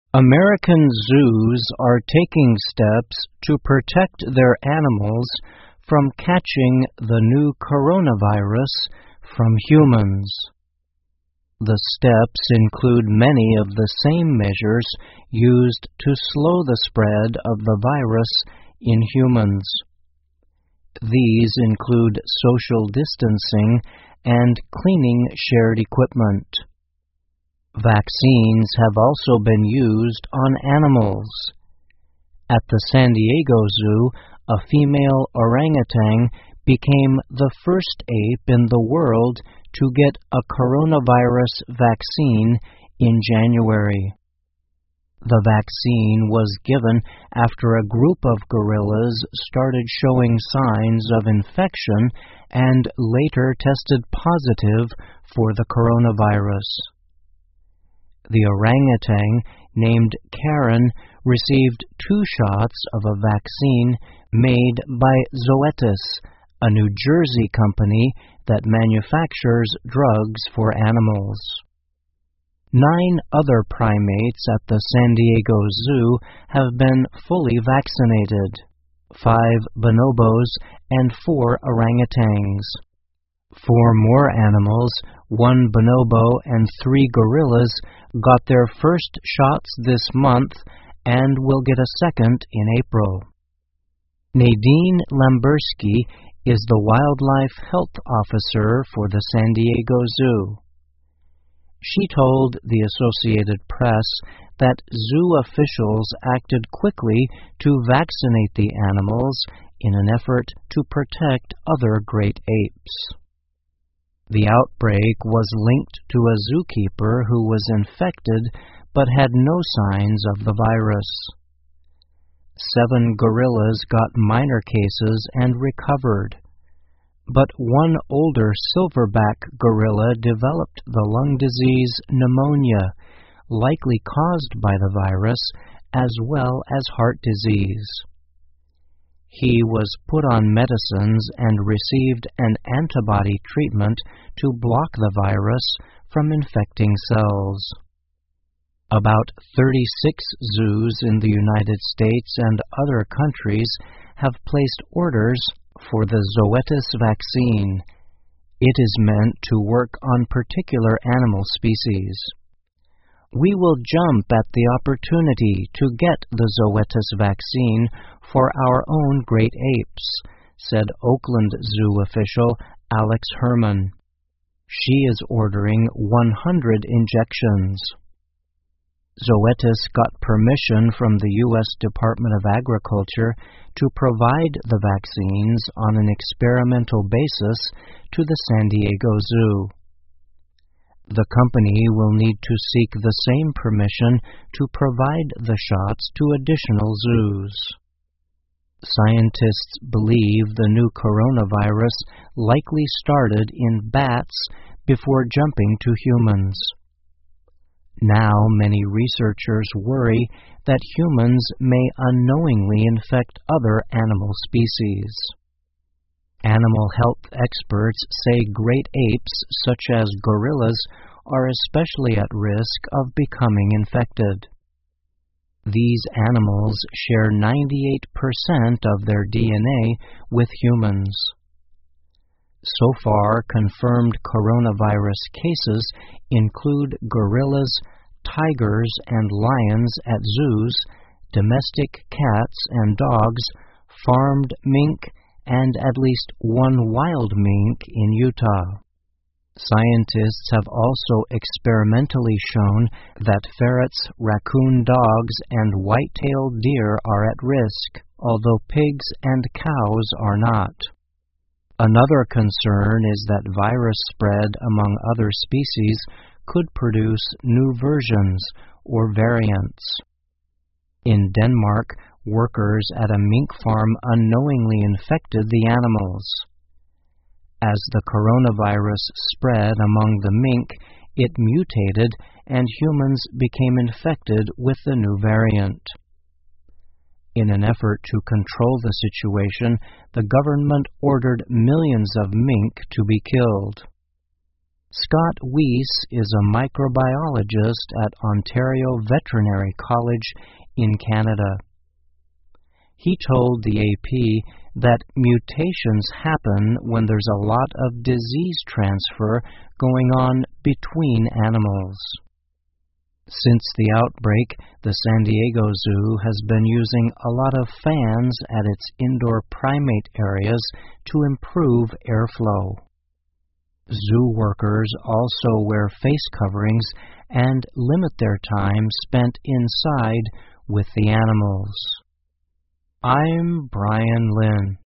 American zoos are taking steps to protect their animals from catching the new coronavirus from humans. The steps include many of the same measures used to slow the spread of the virus in humans. These include social distancing and cleaning shared equipment. Vaccines have also been used on animals. At the San Diego Zoo, a female orangutan became the first ape in the world to get a coronavirus vaccine in January. The vaccine was given after a group of gorillas started showing signs of infection and later tested positive for the coronavirus. The orangutan, named Karen, received 2 shots of a vaccine made by Zoetis, a New Jersey company that manufactures drugs for animals. 9 other primates at the San Diego Zoo have been fully vaccinated: 5 bonobos and 4 orangutans. 4 more animals, 1 bonobo and 3 gorillas, got their first shots this month and will get a second in April. Nadine Lamberski is the Wildlife Health Officer for the San Diego Zoo. She told the Associated Press that zoo officials acted quickly to vaccinate the animals in an effort to protect other great apes. The outbreak was linked to a zookeeper who was infected but had no signs of the virus. 7 gorillas got minor cases and recovered, but one older silverback gorilla developed the lung disease pneumonia, likely caused by the virus, as well as heart disease. He was put on medicines and received an antibody treatment to block the virus from infecting cells. About 36 zoos in the United States and other countries have placed orders for the Zoetis vaccine. It is meant to work on particular animal species. We will jump at the opportunity to get the Zoetis vaccine for our own great apes, said Oakland Zoo official Alex Herman. She is ordering 100 injections. Zoetis got permission from the U.S. Department of Agriculture to provide the vaccines on an experimental basis to the San Diego Zoo. The company will need to seek the same permission to provide the shots to additional zoos. Scientists believe the new coronavirus likely started in bats before jumping to humans. Now many researchers worry that humans may unknowingly infect other animal species. Animal health experts say great apes, such as gorillas, are especially at risk of becoming infected. These animals share 98% of their DNA with humans. So far, confirmed coronavirus cases include gorillas, tigers, and lions at zoos, domestic cats and dogs, farmed mink, and at least 1 wild mink in Utah. Scientists have also experimentally shown that ferrets, raccoon dogs, and white-tailed deer are at risk, although pigs and cows are not. Another concern is that virus spread among other species could produce new versions or variants. In Denmark, workers at a mink farm unknowingly infected the animals. As the coronavirus spread among the mink, it mutated and humans became infected with the new variant. In an effort to control the situation, the government ordered millions of mink to be killed. Scott Weiss is a microbiologist at Ontario Veterinary College in Canada. He told the AP that mutations happen when there's a lot of disease transfer going on between animals. Since the outbreak, the San Diego Zoo has been using a lot of fans at its indoor primate areas to improve airflow. Zoo workers also wear face coverings and limit their time spent inside with the animals. I'm Brian Lynn.